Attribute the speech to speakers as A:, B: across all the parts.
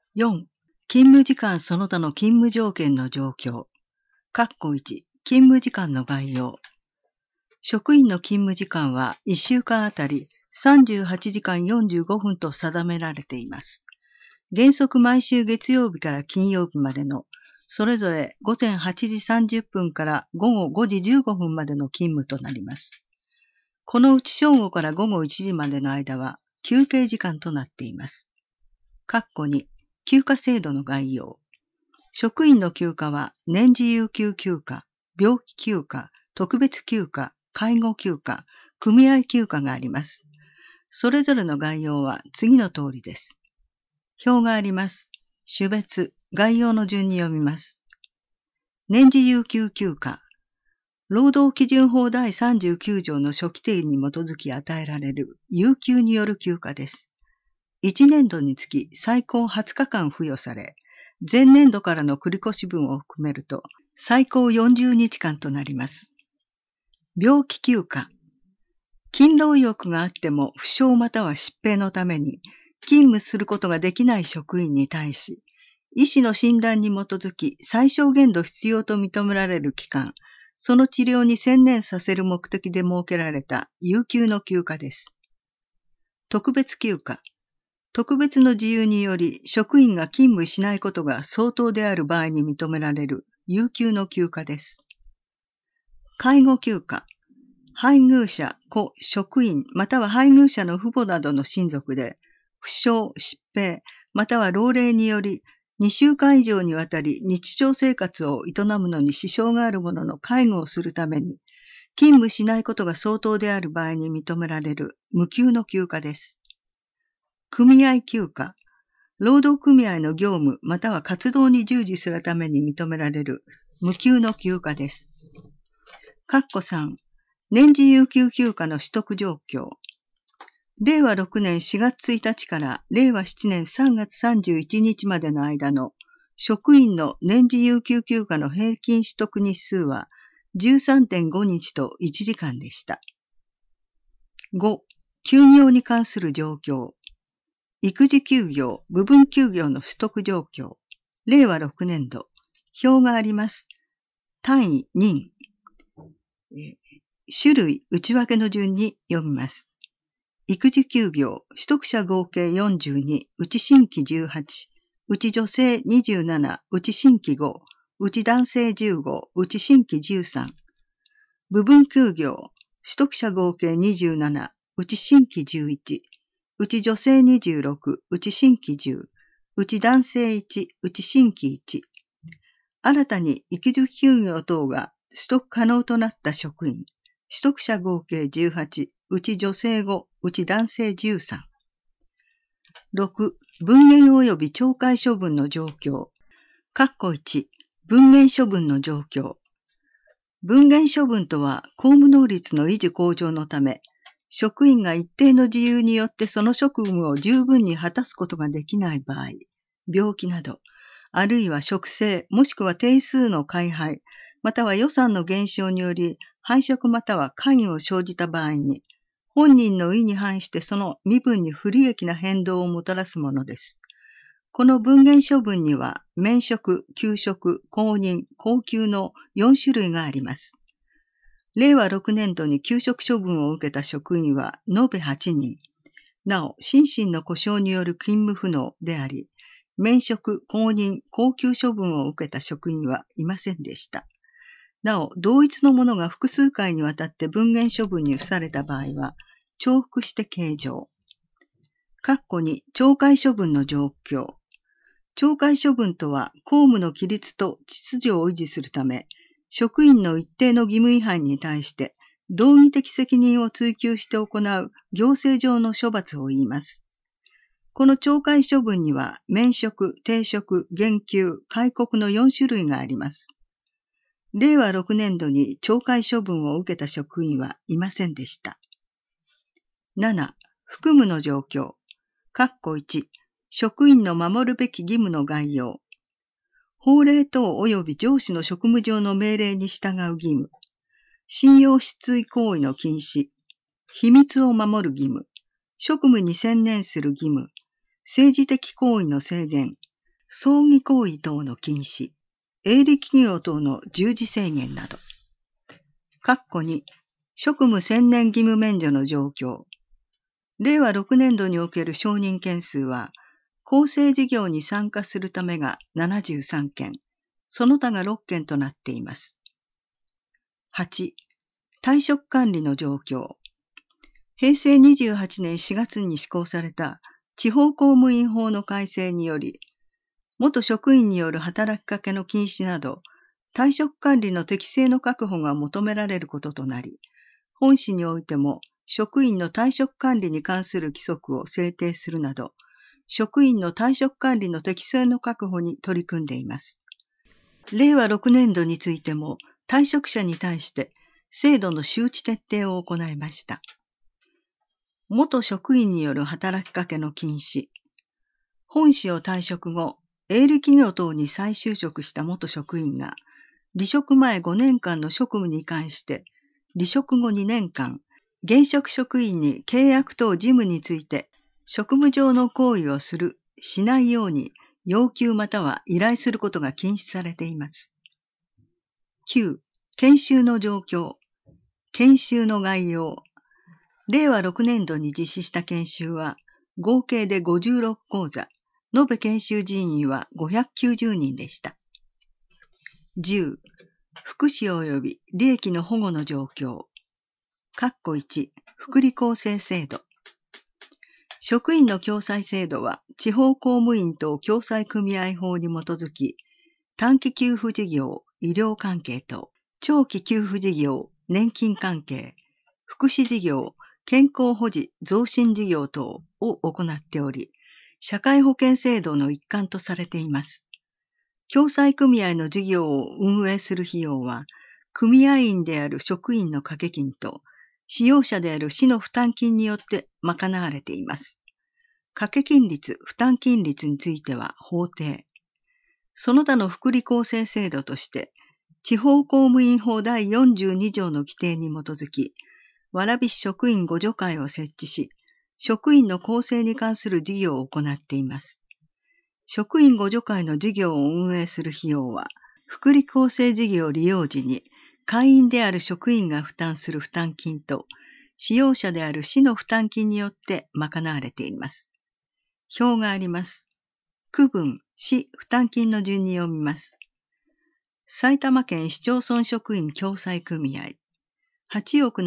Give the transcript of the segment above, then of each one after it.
A: 4. 勤務時間その他の勤務条件の状況。1. 勤務時間の概要。職員の勤務時間は1週間あたり38時間45分と定められています。原則毎週月曜日から金曜日までの、それぞれ午前8時30分から午後5時15分までの勤務となります。このうち正午から午後1時までの間は休憩時間となっています。2. 休暇制度の概要。職員の休暇は年次有給休暇、病気休暇、特別休暇、介護休暇、組合休暇があります。それぞれの概要は次の通りです。表があります。種別、概要の順に読みます。年次有給休暇。労働基準法第39条の諸規定に基づき与えられる有給による休暇です。1年度につき最高20日間付与され、前年度からの繰越分を含めると最高40日間となります。病気休暇。勤労意欲があっても負傷または疾病のために勤務することができない職員に対し、医師の診断に基づき最小限度必要と認められる期間、その治療に専念させる目的で設けられた有給の休暇です。特別休暇。特別の自由により職員が勤務しないことが相当である場合に認められる有給の休暇です。介護休暇。配偶者、子、職員、または配偶者の父母などの親族で、負傷、疾病、または老齢により2週間以上にわたり日常生活を営むのに支障がある者の介護をするために、勤務しないことが相当である場合に認められる無給の休暇です。組合休暇。労働組合の業務または活動に従事するために認められる無給の休暇です。3. 年次有給休暇の取得状況。令和6年4月1日から令和7年3月31日までの間の職員の年次有給休暇の平均取得日数は 13.5 日と1時間でした。5. 休業に関する状況。育児休業、部分休業の取得状況。令和6年度。表があります。単位、人。種類、内訳の順に読みます。育児休業、取得者合計42、うち新規18、うち女性27、うち新規5、うち男性15、うち新規13。部分休業、取得者合計27、うち新規11、うち女性26、うち新規10、うち男性1、うち新規1。新たに育児休業等が取得可能となった職員、取得者合計18、うち女性5、うち男性13。6. 分限及び懲戒処分の状況。1. 分限処分の状況。分限処分とは、公務能率の維持向上のため、職員が一定の自由によってその職務を十分に果たすことができない場合、病気など、あるいは職制もしくは定数の改廃、または予算の減少により廃職または解を生じた場合に、本人の意に反してその身分に不利益な変動をもたらすものです。この分限処分には、免職、休職、公認、公休の4種類があります。令和6年度に休職処分を受けた職員は延べ8人。なお、心身の故障による勤務不能であり、免職、公認、公休処分を受けた職員はいませんでした。なお、同一のものが複数回にわたって分限処分に付された場合は、重複して計上。2. 懲戒処分の状況。懲戒処分とは、公務の規律と秩序を維持するため、職員の一定の義務違反に対して、道義的責任を追及して行う行政上の処罰を言います。この懲戒処分には、免職、停職、減給、戒告の4種類があります。令和6年度に懲戒処分を受けた職員はいませんでした。7. 服務の状況。1. 職員の守るべき義務の概要。法令等及び上司の職務上の命令に従う義務。信用失墜行為の禁止。秘密を守る義務。職務に専念する義務。政治的行為の制限。 葬儀行為等の禁止、営利企業等の従事制限など。括弧2、職務専念義務免除の状況。令和6年度における承認件数は、公正事業に参加するためが73件、その他が6件となっています。8、退職管理の状況。平成28年4月に施行された地方公務員法の改正により、元職員による働きかけの禁止など、退職管理の適正の確保が求められることとなり、本市においても職員の退職管理に関する規則を制定するなど、職員の退職管理の適正の確保に取り組んでいます。令和6年度についても、退職者に対して制度の周知徹底を行いました。元職員による働きかけの禁止。本市を退職後、営利企業等に再就職した元職員が、離職前5年間の職務に関して、離職後2年間、現職職員に契約等事務について、職務上の行為をする、しないように要求または依頼することが禁止されています。9. 研修の状況。研修の概要。令和6年度に実施した研修は、合計で56講座、延べ研修人員は590人でした。10. 福祉及び利益の保護の状況。括弧1、福利厚生制度。職員の共済制度は、地方公務員等共済組合法に基づき、短期給付事業、医療関係等、長期給付事業、年金関係、福祉事業、健康保持増進事業等を行っており、社会保険制度の一環とされています。共済組合の事業を運営する費用は、組合員である職員の掛け金と、使用者である市の負担金によって賄われています。掛け金率、負担金率については法定。その他の福利厚生制度として、地方公務員法第42条の規定に基づき、蕨市職員互助会を設置し、職員の構成に関する事業を行っています。職員互助会の事業を運営する費用は、福利厚生事業利用時に、会員である職員が負担する負担金と、使用者である市の負担金によって賄われています。表があります。区分、市、負担金の順に読みます。埼玉県市町村職員共済組合、8億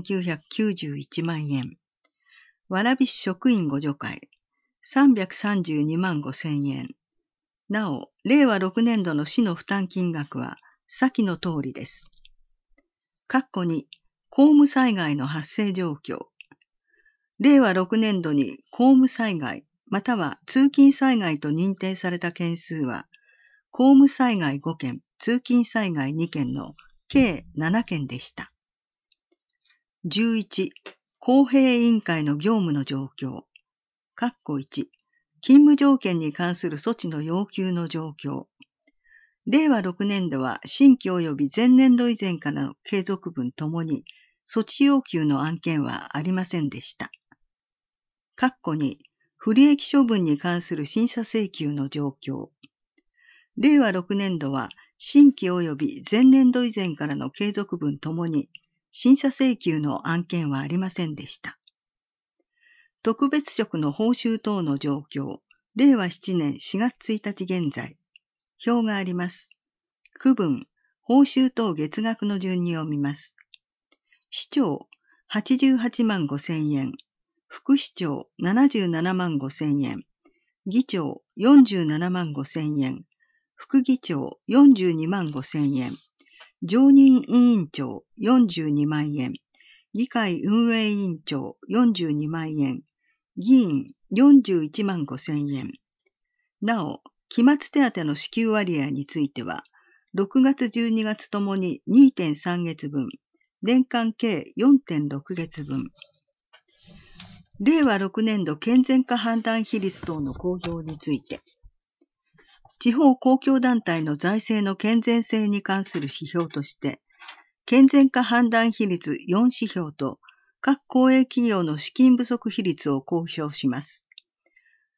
A: 7991万円。蕨市職員互助会、332万5千円。なお、令和6年度の市の負担金額は、先の通りです。括弧2、公務災害の発生状況。令和6年度に公務災害、または通勤災害と認定された件数は、公務災害5件、通勤災害2件の計7件でした。11、公平委員会の業務の状況。括弧1、勤務条件に関する措置の要求の状況。令和6年度は新規及び前年度以前からの継続分ともに措置要求の案件はありませんでした。括弧2、不利益処分に関する審査請求の状況。令和6年度は新規及び前年度以前からの継続分ともに審査請求の案件はありませんでした。特別職の報酬等の状況。令和7年4月1日現在。表があります。区分、報酬等月額の順に読みます。市長、88万5千円。副市長、77万5千円。議長、47万5千円。副議長、42万5千円。常任委員長、42万円。議会運営委員長、42万円。議員、41万5千円。なお、期末手当の支給割合については、6月12月ともに 2.3 月分、年間計 4.6 月分。令和6年度健全化判断比率等の公表について、地方公共団体の財政の健全性に関する指標として、健全化判断比率4指標と、各公営企業の資金不足比率を公表します。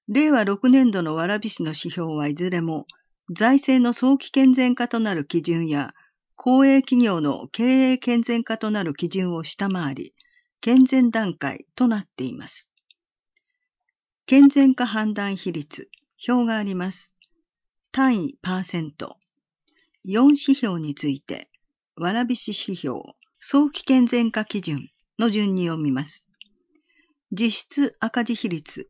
A: 令和6年度の蕨市の指標はいずれも、財政の早期健全化となる基準や、公営企業の経営健全化となる基準を下回り、健全段階となっています。健全化判断比率、表があります。単位パーセント。4指標について、蕨市指標、早期健全化基準の順に読みます。実質赤字比率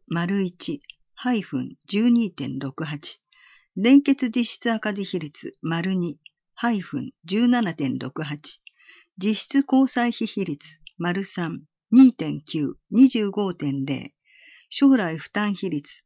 A: −1-12.68、連結実質赤字比率 −2-17.68、実質交際費比率 −3、2.9、25.0、将来負担比率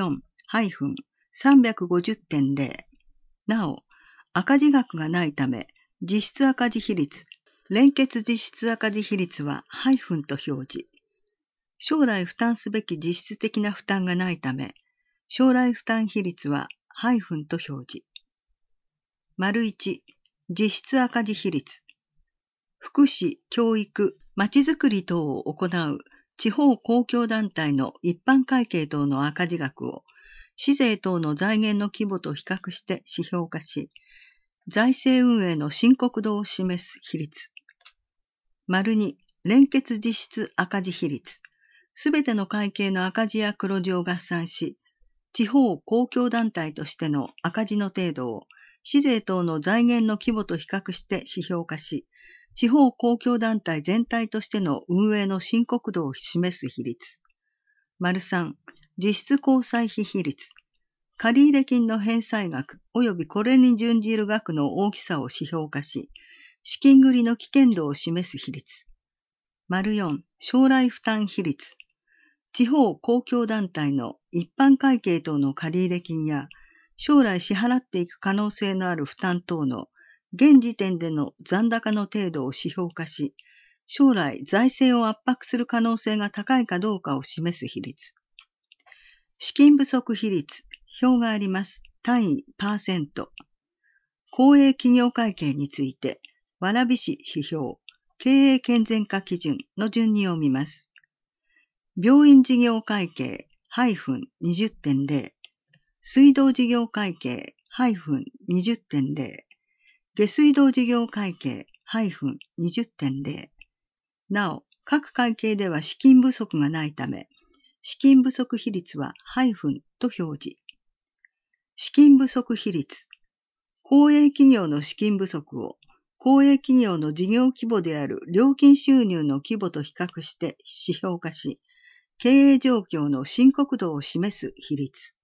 A: −4-350.0。なお、赤字額がないため、実質赤字比率、連結実質赤字比率はハイフンと表示。将来負担すべき実質的な負担がないため、将来負担比率はハイフンと表示。1、実質赤字比率。福祉、教育、まちづくり等を行う地方公共団体の一般会計等の赤字額を、市税等の財源の規模と比較して指標化し、財政運営の深刻度を示す比率。2、連結実質赤字比率。すべての会計の赤字や黒字を合算し、地方公共団体としての赤字の程度を、市税等の財源の規模と比較して指標化し、地方公共団体全体としての運営の深刻度を示す比率。3、実質交際費比率。借入金の返済額及びこれに準じる額の大きさを指標化し、資金繰りの危険度を示す比率。4、将来負担比率。地方公共団体の一般会計等の借入金や、将来支払っていく可能性のある負担等の現時点での残高の程度を指標化し、将来財政を圧迫する可能性が高いかどうかを示す比率。資金不足比率、表があります。単位パーセント。公営企業会計について、蕨市指標、経営健全化基準の順に読みます。病院事業会計 -20.0、水道事業会計 -20.0、下水道事業会計 -20.0。なお、各会計では資金不足がないため、資金不足比率はハイフンと表示。資金不足比率。公営企業の資金不足を公営企業の事業規模である料金収入の規模と比較して指標化し、経営状況の深刻度を示す比率。